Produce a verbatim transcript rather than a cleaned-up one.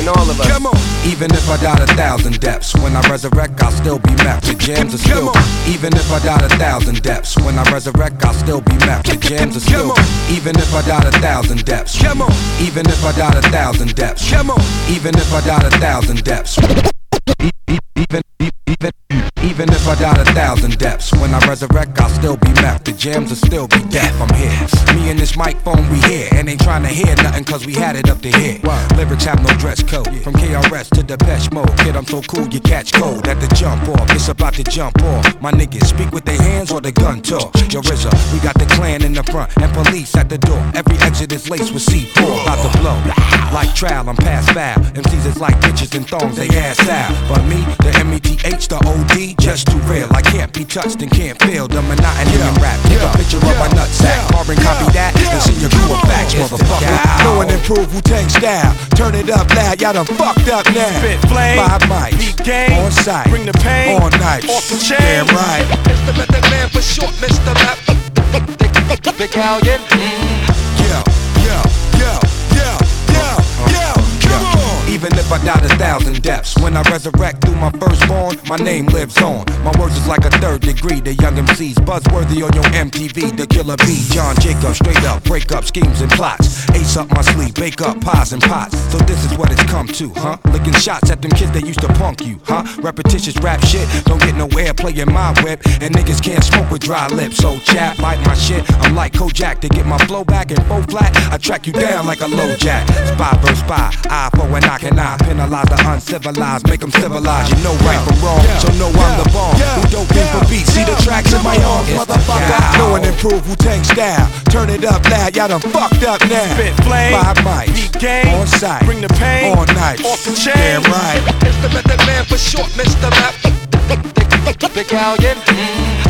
and all of us. Come on. Even if I died a thousand deaths, when I resurrect, I'll still be mapped. The jams are still. Even if I died a thousand deaths, when I resurrect, I'll still be mapped. The jams are still. Even if I died a thousand deaths. Come on. Even if I died a thousand deaths. Come on. Even if I died a thousand deaths. Even, even, even if I died a thousand deaths, when I resurrect, I'll still be mapped. The jams will still be deaf. I'm here. Me and this microphone, we here. And ain't trying to hear nothing, cause we had it up to here. Lyrics have no dress code. From K R S to Depeche Mode. Kid, I'm so cool, you catch cold at the jump off. It's about to jump off. My niggas speak with their hands or the gun talk. Yo, R Z A, we got the clan in the front and police at the door. Every exit is laced with C four. About to blow. Like trial, I'm past foul. M Cs is like bitches and thongs, they ass out. But me, the M E T H, the O D, just too real. I can't be touched and can't feel the monotony in rap. Take a picture of my nutsack, carbon copy that, and send your crew of facts, motherfucker. Know and improve Wu-Tang style. Turn it up loud, y'all done fucked up now. Spit flame, five mics, beat game, on site, bring the pain, on night, off the chain. Damn right. Mister Method Man for short, Mister Rap. Big Callion. Yo, yo, yo, yo, yo, yo, come on. Even if I died a thousand deaths, when I resurrect through my firstborn, my name lives on. My words is like a third degree. The young M Cs buzzworthy on your M T V. The killer B, John Jacob, straight up break up schemes and plots. Ace up my sleeve, bake up pies and pots. So this is what it's come to, huh? Licking shots at them kids that used to punk you, huh? Repetitious rap shit, don't get no airplay in my whip, and niggas can't smoke with dry lips. So chat, bite my shit. I'm like Kojak to get my flow back in full flat. I track you down like a low jack. Spy versus spy, eye for an eye can eye. Penalize the uncivilized, make them civilized. You know right from wrong, so know I'm the bomb. Who dope in for beats, see the tracks in my arms, motherfucker. Know and improve Wu-Tang style. Turn it up loud, y'all done fucked up now. Spit flame, five mics, beat game, on site, bring the pain, on night, off the chain. Damn right. Mister Method Man for short, Mister Rap. Big Callion.